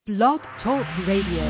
Blog Talk Radio.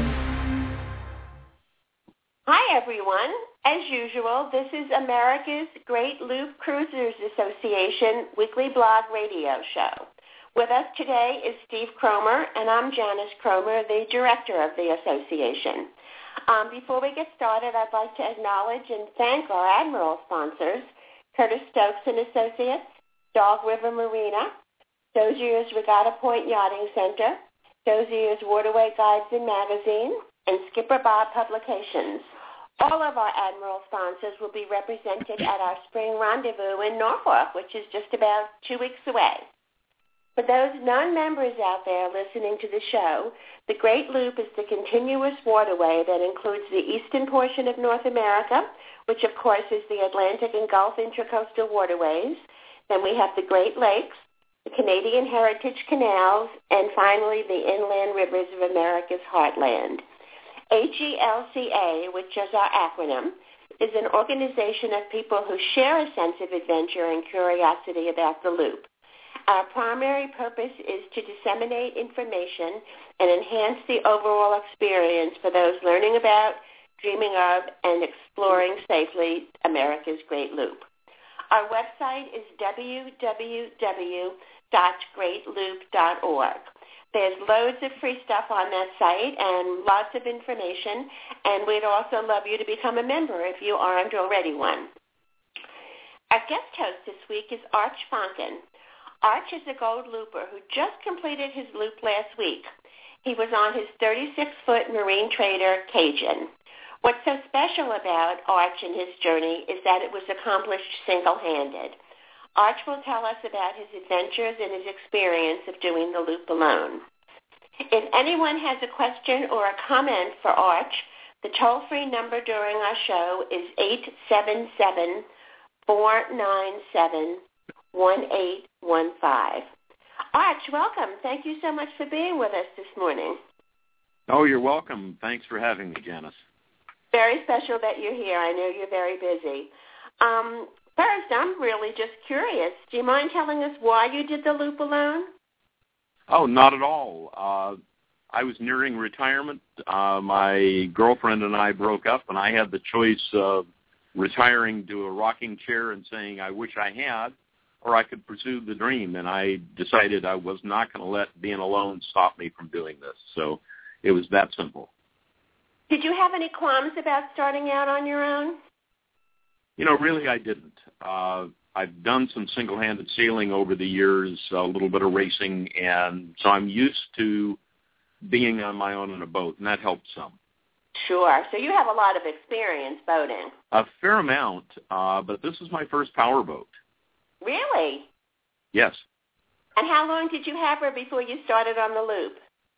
Hi, everyone. As usual, this is America's Great Loop Cruisers Association weekly blog radio show. With us today is Steve Cromer, and I'm Janice Cromer, the director of the association. Before we get started, I'd like to acknowledge and thank our Admiral sponsors, Curtis Stokes and Associates, Dog River Marina, Dozier's Regatta Point Yachting Center, Dozier's Waterway Guides and Magazine, and Skipper Bob Publications. All of our Admiral sponsors will be represented at our spring rendezvous in Norfolk, which is just about 2 weeks away. For those non-members out there listening to the show, the Great Loop is the continuous waterway that includes the eastern portion of North America, which of course is the Atlantic and Gulf Intracoastal Waterways. Then we have the Great Lakes, the Canadian Heritage Canals, and finally the inland rivers of America's heartland. HELCA, which is our acronym, is an organization of people who share a sense of adventure and curiosity about the loop. Our primary purpose is to disseminate information and enhance the overall experience for those learning about, dreaming of, and exploring safely America's Great Loop. Our website is www.greatloop.org. There's loads of free stuff on that site and lots of information, and we'd also love you to become a member if you aren't already one. Our guest host this week is Arch Fonken. Arch is a gold looper who just completed his loop last week. He was on his 36-foot Marine Trader Cajun. What's so special about Arch and his journey is that it was accomplished single-handed. Arch will tell us about his adventures and his experience of doing the loop alone. If anyone has a question or a comment for Arch, the toll-free number during our show is 877-497-1815. Arch, welcome. Thank you so much for being with us this morning. Oh, you're welcome. Thanks for having me, Janice. Very special that you're here. I know you're very busy. First, I'm really just curious. Do you mind telling us why you did the loop alone? Oh, not at all. I was nearing retirement. My girlfriend and I broke up, and I had the choice of retiring to a rocking chair and saying, I wish I had, or I could pursue the dream. And I decided I was not going to let being alone stop me from doing this. So it was that simple. Did you have any qualms about starting out on your own? You know, really I didn't. I've done some single-handed sailing over the years, a little bit of racing, and so I'm used to being on my own in a boat, and that helped some. Sure. So you have a lot of experience boating. A fair amount, but this is my first powerboat. Really? Yes. And how long did you have her before you started on the loop?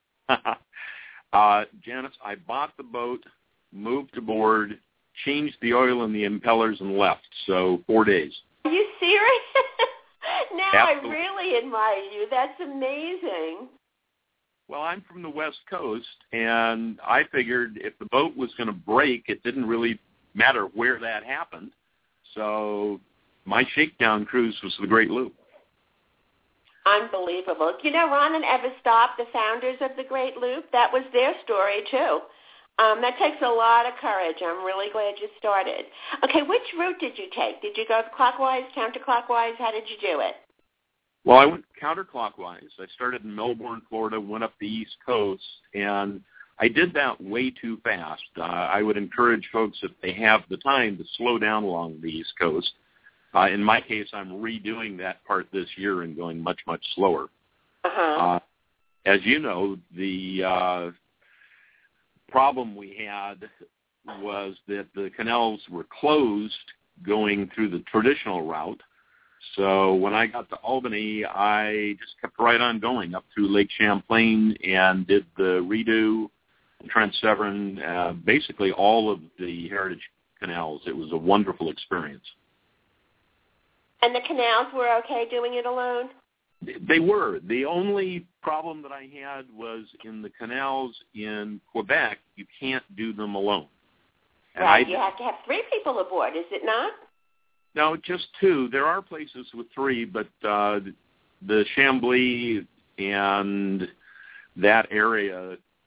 Janice, I bought the boat, moved aboard, changed the oil in the impellers, and left. So 4 days. Are you serious? Now Absolutely. I really admire you. That's amazing. Well, I'm from the West Coast, and I figured if the boat was going to break, it didn't really matter where that happened. So my shakedown cruise was the Great Loop. Unbelievable. You know, Ron and Eva Stopp, the founders of the Great Loop, that was their story, too. That takes a lot of courage. I'm really glad you started. Okay, which route did you take? Did you go clockwise, counterclockwise? How did you do it? Well, I went counterclockwise. I started in Melbourne, Florida, went up the East Coast, and I did that way too fast. I would encourage folks, if they have the time, to slow down along the East Coast. In my case, I'm redoing that part this year and going much, much slower. As you know, the problem we had was that the canals were closed going through the traditional route. So when I got to Albany, I just kept right on going up through Lake Champlain and did the redo, Trent Severn, basically all of the heritage canals. It was a wonderful experience. And the canals were okay doing it alone? They were. The only problem that I had was in the canals in Quebec, you can't do them alone. And right, you have to have 3 people aboard, is it not? No, just 2. There are places with 3, but the Chambly and that area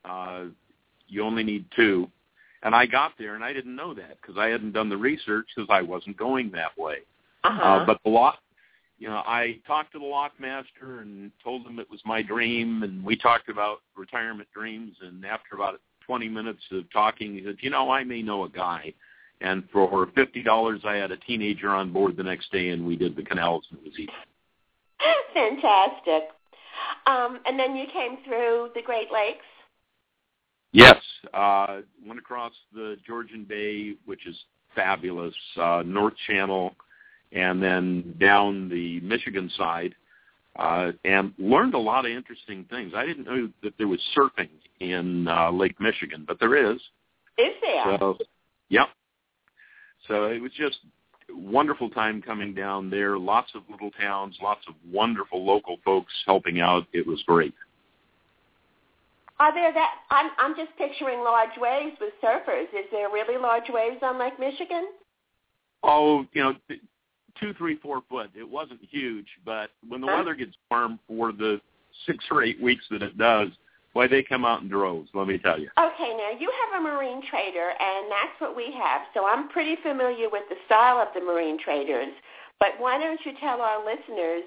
you only need 2. And I got there, and I didn't know that because I hadn't done the research because I wasn't going that way. But the lock, I talked to the lockmaster and told him it was my dream, and we talked about retirement dreams. And after about 20 minutes of talking, he said, I may know a guy. And for $50, I had a teenager on board the next day, and we did the canals, and it was easy. Fantastic. And then you came through the Great Lakes? Yes. Went across the Georgian Bay, which is fabulous, North Channel, and then down the Michigan side, and learned a lot of interesting things. I didn't know that there was surfing in Lake Michigan, but there is. Is there? So, yep. So it was just a wonderful time coming down there. Lots of little towns, lots of wonderful local folks helping out. It was great. Are there I'm just picturing large waves with surfers. Is there really large waves on Lake Michigan? Oh, 2, 3, 4 foot. It wasn't huge, but when the weather gets warm for the 6 or 8 weeks that it does, boy, they come out in droves, let me tell you. Okay, now you have a marine trader, and that's what we have. So I'm pretty familiar with the style of the marine traders. But why don't you tell our listeners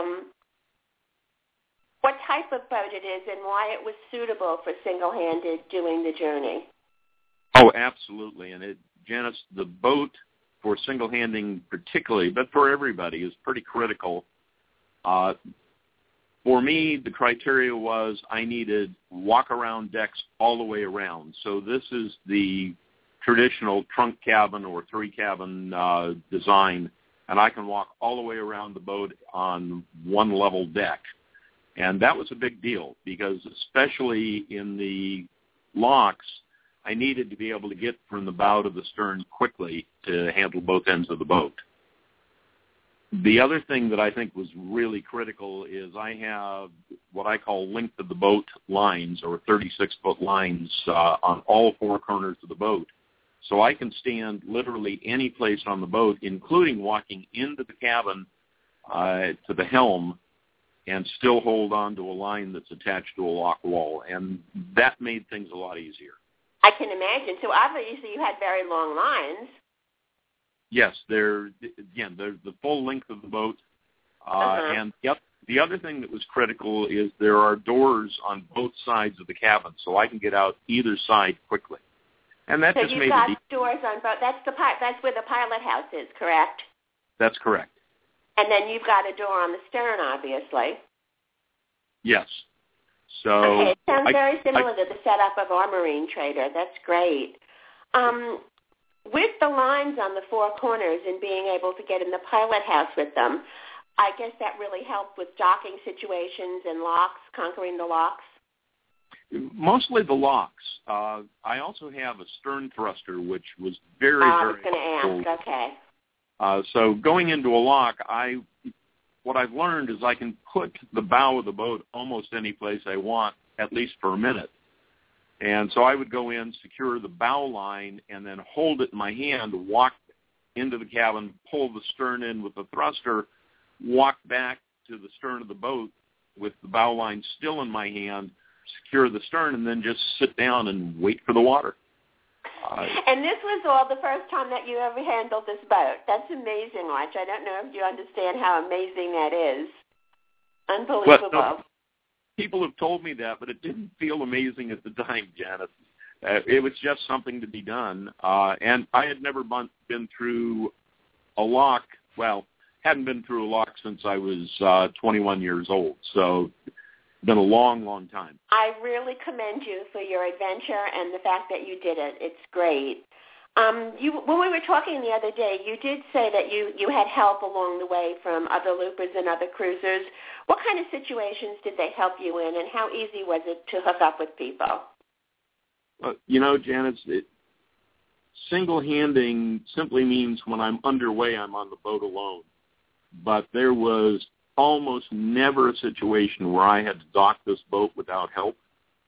what type of boat it is and why it was suitable for single-handed doing the journey? Oh, absolutely. And Janice, the boat for single-handing particularly, but for everybody, is pretty critical. For me, the criteria was I needed walk-around decks all the way around. So this is the traditional trunk cabin or 3-cabin design, and I can walk all the way around the boat on one level deck. And that was a big deal because especially in the locks, I needed to be able to get from the bow to the stern quickly to handle both ends of the boat. The other thing that I think was really critical is I have what I call length of the boat lines, or 36-foot lines on all 4 corners of the boat. So I can stand literally any place on the boat, including walking into the cabin to the helm, and still hold on to a line that's attached to a lock wall. And that made things a lot easier. I can imagine. So obviously you had very long lines. Yes, they're the full length of the boat. And the other thing that was critical is there are doors on both sides of the cabin, so I can get out either side quickly. And that just made it easy. So you've got doors on both. That's where the pilot house is, correct? That's correct. And then you've got a door on the stern, obviously. Yes. So okay, it sounds very similar to the setup of our marine trader. That's great. With the lines on the 4 corners and being able to get in the pilot house with them, I guess that really helped with docking situations and locks, conquering the locks? Mostly the locks. I also have a stern thruster, which was very, very I was going to ask, okay. So going into a lock, what I've learned is I can put the bow of the boat almost any place I want, at least for a minute. And so I would go in, secure the bow line, and then hold it in my hand, walk into the cabin, pull the stern in with the thruster, walk back to the stern of the boat with the bow line still in my hand, secure the stern, and then just sit down and wait for the water. And this was all the first time that you ever handled this boat. That's amazing, Arch. I don't know if you understand how amazing that is. Unbelievable. Well, no, people have told me that, but it didn't feel amazing at the time, Janice. It was just something to be done. And I had never been through a lock. Well, hadn't been through a lock since I was 21 years old. So been a long, long time. I really commend you for your adventure and the fact that you did it. It's great. When we were talking the other day, you did say that you had help along the way from other loopers and other cruisers. What kind of situations did they help you in, and how easy was it to hook up with people? Janice, single-handing simply means when I'm underway, I'm on the boat alone. But there was almost never a situation where I had to dock this boat without help.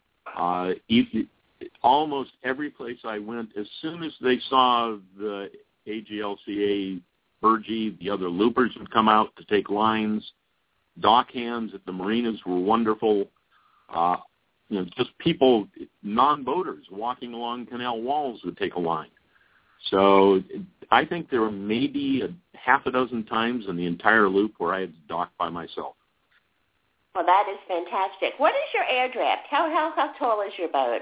Almost every place I went, as soon as they saw the AGLCA Burgee, the other loopers would come out to take lines. Dock hands at the marinas were wonderful. Just people non-boaters walking along canal walls would take a line. So I think there were maybe half a dozen times in the entire loop where I had to dock by myself. Well, that is fantastic. What is your air draft? How tall is your boat?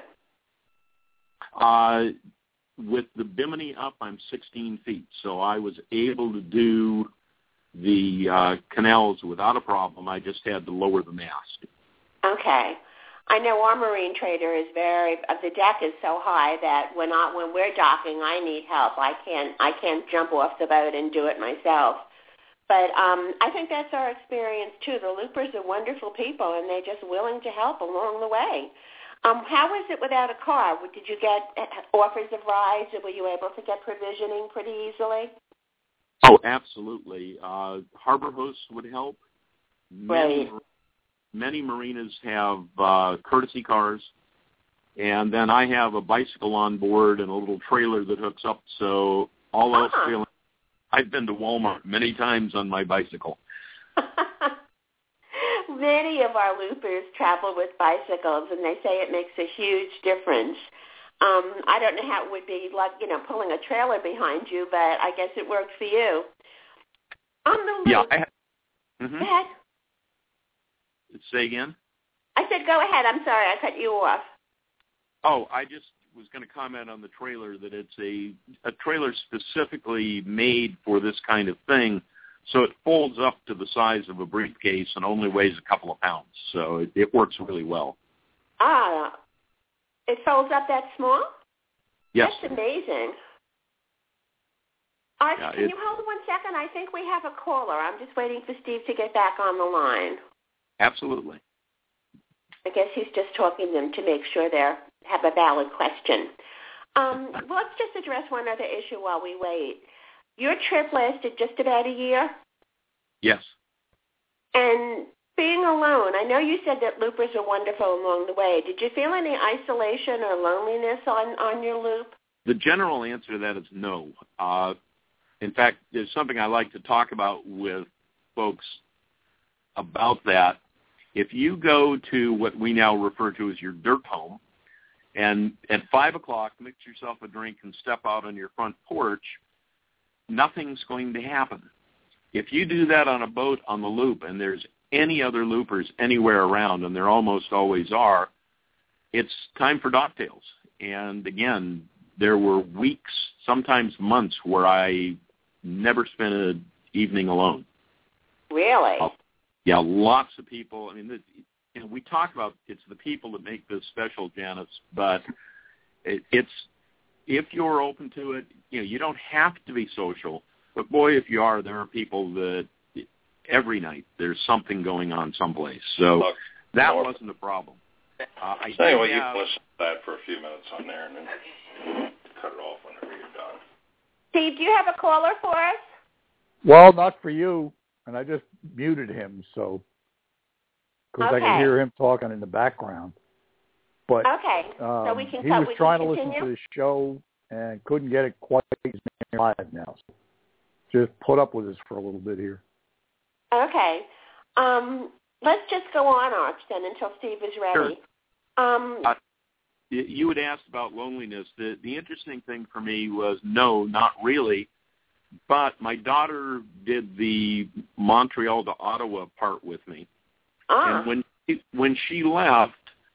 With the bimini up, I'm 16 feet, so I was able to do the canals without a problem. I just had to lower the mast. Okay. I know our marine trader is the deck is so high that when we're docking, I need help. I can't jump off the boat and do it myself. But I think that's our experience, too. The loopers are wonderful people, and they're just willing to help along the way. How was it without a car? Did you get offers of rides, or were you able to get provisioning pretty easily? Oh, absolutely. Harbor hosts would help. Right. Many marinas have courtesy cars, and then I have a bicycle on board and a little trailer that hooks up, so all else failing, I've been to Walmart many times on my bicycle. Many of our loopers travel with bicycles, and they say it makes a huge difference. I don't know how it would be like, pulling a trailer behind you, but I guess it worked for you. On the loop. Yeah. Go ahead. Say again? I said go ahead. I'm sorry. I cut you off. Oh, I just was going to comment on the trailer that it's a trailer specifically made for this kind of thing, so it folds up to the size of a briefcase and only weighs a couple of pounds, so it works really well. It folds up that small? Yes. That's amazing. All right, can you hold 1 second? I think we have a caller. I'm just waiting for Steve to get back on the line. Absolutely. I guess he's just talking to them to make sure they have a valid question. Let's just address one other issue while we wait. Your trip lasted just about a year? Yes. And being alone, I know you said that loopers are wonderful along the way. Did you feel any isolation or loneliness on your loop? The general answer to that is no. In fact, there's something I like to talk about with folks about that. If you go to what we now refer to as your dirt home, and at 5 o'clock mix yourself a drink and step out on your front porch, nothing's going to happen. If you do that on a boat on the loop and there's any other loopers anywhere around, and there almost always are, it's time for docktails. And again, there were weeks, sometimes months, where I never spent an evening alone. Really? Yeah, lots of people. I mean, we talk about it's the people that make this special, Janice, but it's if you're open to it, you don't have to be social. But, boy, if you are, there are people that every night there's something going on someplace. So that wasn't a problem. Anyway, you can listen to that for a few minutes on there and then cut it off whenever you're done. Steve, do you have a caller for us? Well, not for you. And I just muted him, so because I could hear him talking in the background. But so we can. He was trying to listen to the show and couldn't get it quite live now. So just put up with us for a little bit here. Okay, let's just go on, Arch, then until Steve is ready. Sure. You had asked about loneliness. The interesting thing for me was no, not really. But my daughter did the Montreal to Ottawa part with me. And when she left,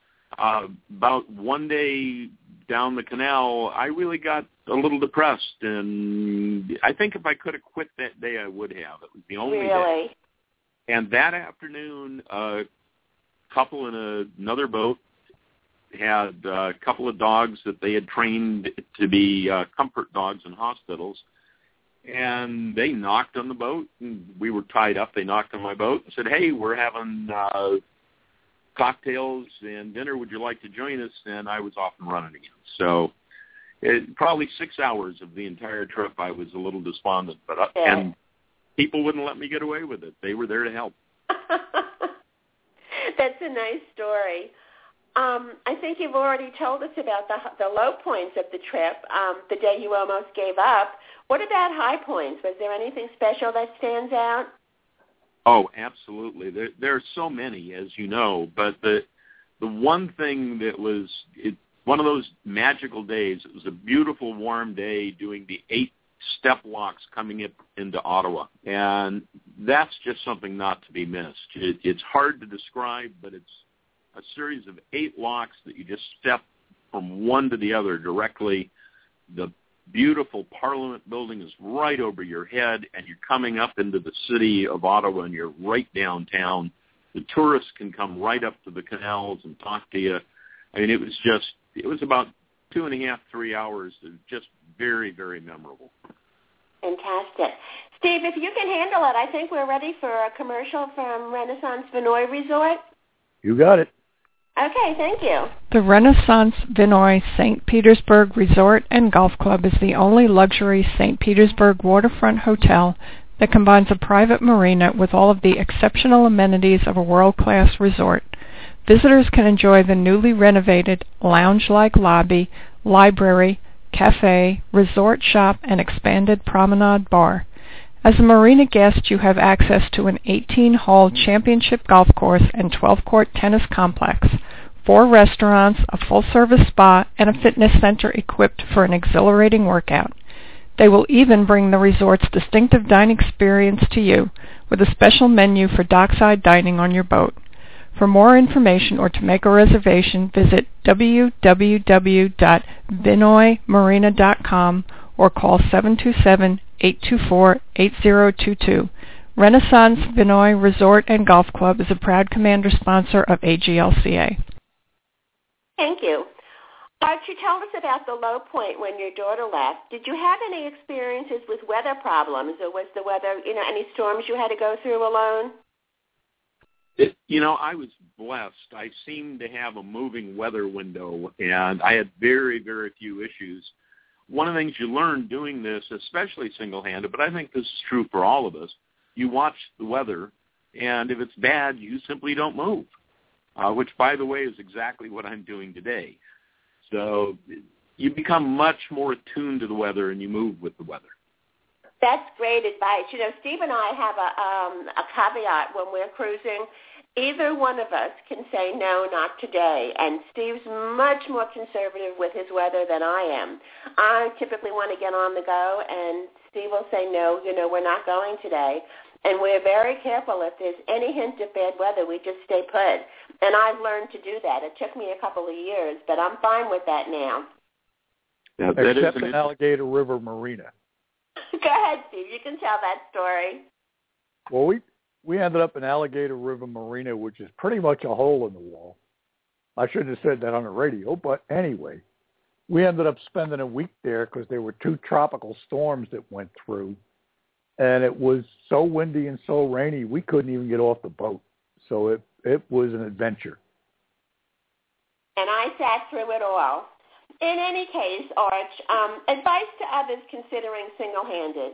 about one day down the canal, I really got a little depressed. And I think if I could have quit that day, I would have. It was the only day. And that afternoon, a couple in another boat had a couple of dogs that they had trained to be comfort dogs in hospitals. And they knocked on the boat, and we were tied up. They knocked on my boat and said, hey, we're having cocktails and dinner. Would you like to join us? And I was off and running again. So probably 6 hours of the entire trip, I was a little despondent. But and people wouldn't let me get away with it. They were there to help. That's a nice story. I think you've already told us about the low points of the trip, the day you almost gave up. What about high points? Was there anything special that stands out? Oh, absolutely. There are so many, as you know, but the one thing that was one of those magical days. It was a beautiful, warm day doing the 8 step walks coming into Ottawa. And that's just something not to be missed. It's hard to describe, but it's a series of 8 walks that you just step from one to the other directly. The beautiful Parliament building is right over your head, and you're coming up into the city of Ottawa, and you're right downtown. The tourists can come right up to the canals and talk to you. I mean, it was about 2.5, 3 hours of just very, very memorable. Fantastic. Steve, if you can handle it, I think we're ready for a commercial from Renaissance Vinoy Resort. You got it. Okay, thank you. The Renaissance Vinoy St. Petersburg Resort and Golf Club is the only luxury St. Petersburg waterfront hotel that combines a private marina with all of the exceptional amenities of a world-class resort. Visitors can enjoy the newly renovated lounge-like lobby, library, cafe, resort shop, and expanded promenade bar. As a marina guest, you have access to an 18-hole championship golf course and 12-court tennis complex, 4 restaurants, a full-service spa, and a fitness center equipped for an exhilarating workout. They will even bring the resort's distinctive dining experience to you with a special menu for dockside dining on your boat. For more information or to make a reservation, visit www.vinoymarina.com or call 727-824-8022. Renaissance Vinoy Resort and Golf Club is a proud commander sponsor of AGLCA. Thank you. Archie, tell us about the low point when your daughter left. Did you have any experiences with weather problems, or was the weather, any storms you had to go through alone? I was blessed. I seemed to have a moving weather window, and I had very, very few issues. One of the things you learn doing this, especially single-handed, but I think this is true for all of us, you watch the weather, and if it's bad, you simply don't move, which, by the way, is exactly what I'm doing today. So you become much more attuned to the weather, and you move with the weather. That's great advice. Steve and I have a caveat when we're cruising. Either one of us can say, no, not today. And Steve's much more conservative with his weather than I am. I typically want to get on the go, and Steve will say, no, we're not going today. And we're very careful. If there's any hint of bad weather, we just stay put. And I've learned to do that. It took me a couple of years, but I'm fine with that now. Except in Alligator River Marina. Go ahead, Steve. You can tell that story. Well, we ended up in Alligator River Marina, which is pretty much a hole in the wall. I shouldn't have said that on the radio, but anyway, we ended up spending a week there because there were 2 tropical storms that went through, and it was so windy and so rainy we couldn't even get off the boat. So it was an adventure. And I sat through it all. In any case, Arch, advice to others considering single-handed.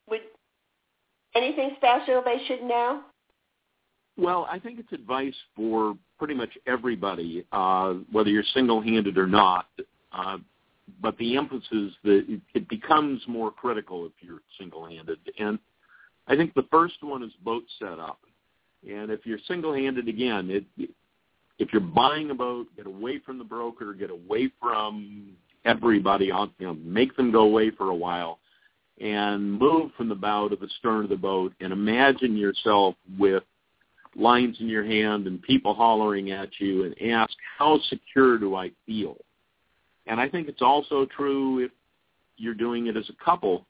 Anything special they should know? Well, I think it's advice for pretty much everybody, whether you're single-handed or not. But the emphasis that it becomes more critical if you're single-handed. And I think the first one is boat setup. And if you're single-handed, again, if you're buying a boat, get away from the broker, get away from everybody, make them go away for a while, and move from the bow to the stern of the boat, and imagine yourself with lines in your hand and people hollering at you, and ask, how secure do I feel? And I think it's also true if you're doing it as a couple.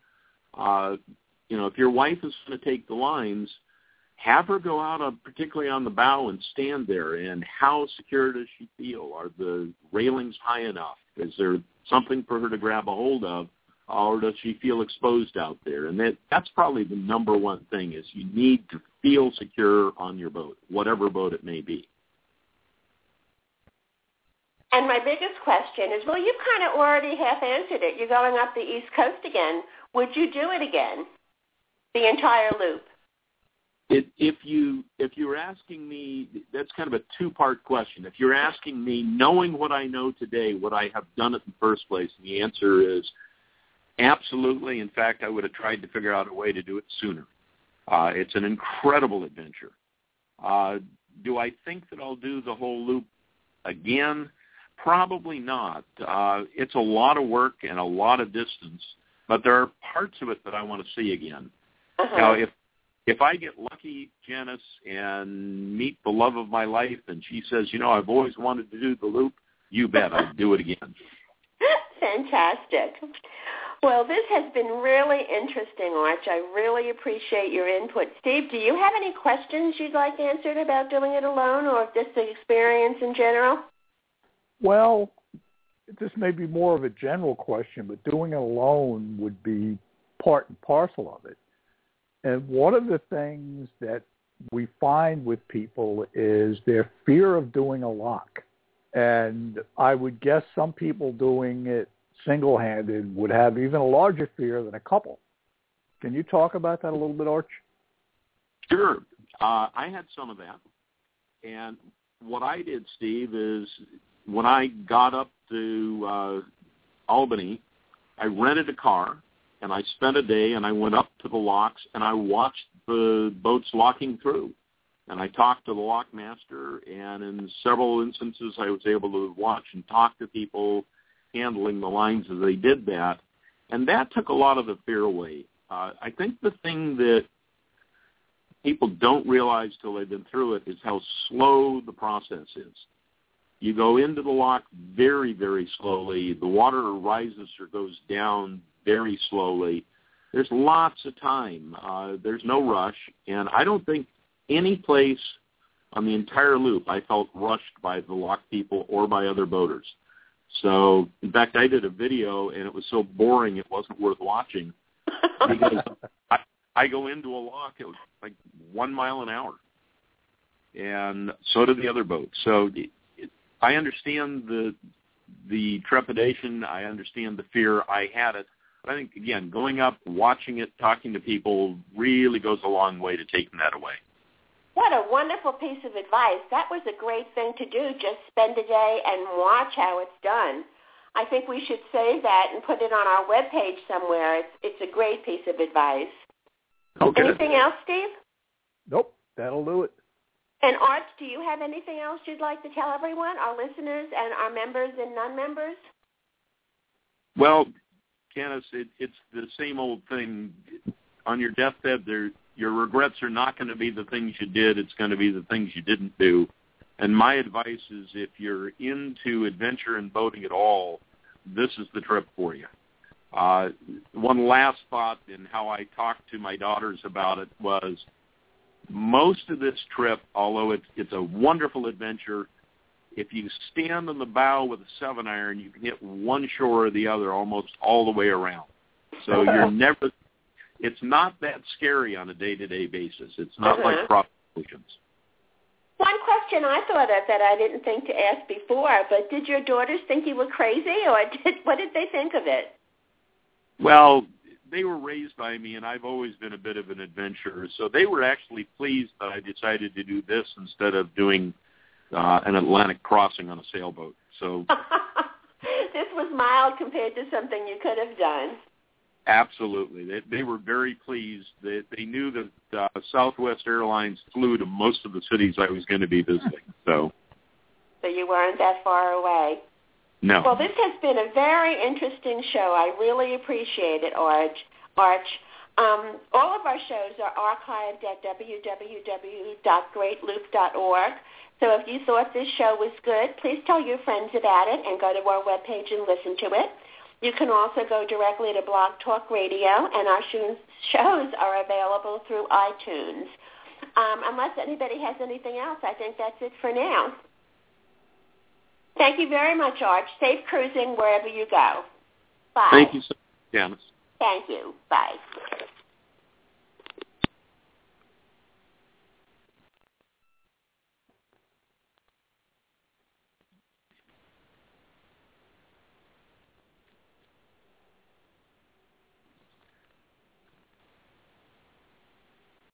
If your wife is going to take the lines, have her go out, particularly on the bow, and stand there. And how secure does she feel? Are the railings high enough? Is there something for her to grab a hold of? Or does she feel exposed out there? And that's probably the number one thing, is you need to feel secure on your boat, whatever boat it may be. And my biggest question is, well, you've kind of already half answered it. You're going up the East Coast again. Would you do it again, the entire loop? If you were asking me, that's kind of a two-part question. If you're asking me, knowing what I know today, would I have done it in the first place? And the answer is absolutely. In fact, I would have tried to figure out a way to do it sooner. It's an incredible adventure. Do I think that I'll do the whole loop again? Probably not. It's a lot of work and a lot of distance, but there are parts of it that I want to see again. Uh-huh. Now, if I get lucky, Janice, and meet the love of my life, and she says, I've always wanted to do the loop, you bet I'd do it again. Fantastic. Well, this has been really interesting, Arch. I really appreciate your input. Steve, do you have any questions you'd like answered about doing it alone or just the experience in general? Well, this may be more of a general question, but doing it alone would be part and parcel of it. And one of the things that we find with people is their fear of doing a lock. And I would guess some people doing it single-handed would have even a larger fear than a couple. Can you talk about that a little bit, Arch? Sure. I had some of that. And what I did, Steve, is when I got up to Albany, I rented a car, and I spent a day, and I went up to the locks, and I watched the boats locking through. And I talked to the lock master, and in several instances I was able to watch and talk to people handling the lines as they did that. And that took a lot of the fear away. I think the thing that people don't realize till they've been through it is how slow the process is. You go into the lock very, very slowly. The water rises or goes down very slowly. There's lots of time. There's no rush. And I don't think any place on the entire loop I felt rushed by the lock people or by other boaters. So, in fact, I did a video, and it was so boring it wasn't worth watching because I go into a lock, it was like 1 mile an hour, and so did the other boats. So I understand the trepidation. I understand the fear. I had it. But I think, again, going up, watching it, talking to people really goes a long way to taking that away. What a wonderful piece of advice. That was a great thing to do, just spend a day and watch how it's done. I think we should save that and put it on our webpage somewhere. It's a great piece of advice. Okay. Anything else, Steve? Nope, that'll do it. And Arch, do you have anything else you'd like to tell everyone, our listeners and our members and non-members? Well, Janice, it's the same old thing. On your deathbed, your regrets are not going to be the things you did. It's going to be the things you didn't do. And my advice is if you're into adventure and boating at all, this is the trip for you. One last thought in how I talked to my daughters about it was most of this trip, although it's a wonderful adventure, if you stand on the bow with a 7-iron, you can hit one shore or the other almost all the way around. So it's not that scary on a day-to-day basis. It's not like cross oceans. One question I thought of that I didn't think to ask before, but did your daughters think you were crazy, or what did they think of it? Well, they were raised by me, and I've always been a bit of an adventurer, so they were actually pleased that I decided to do this instead of doing an Atlantic crossing on a sailboat. So this was mild compared to something you could have done. Absolutely. They were very pleased. They knew that Southwest Airlines flew to most of the cities I was going to be visiting. So you weren't that far away. No. Well, this has been a very interesting show. I really appreciate it, Arch. All of our shows are archived at www.greatloop.org. So if you thought this show was good, please tell your friends about it and go to our webpage and listen to it. You can also go directly to Blog Talk Radio, and our shows are available through iTunes. Unless anybody has anything else, I think that's it for now. Thank you very much, Arch. Safe cruising wherever you go. Bye. Thank you so much, Janice. Thank you. Bye.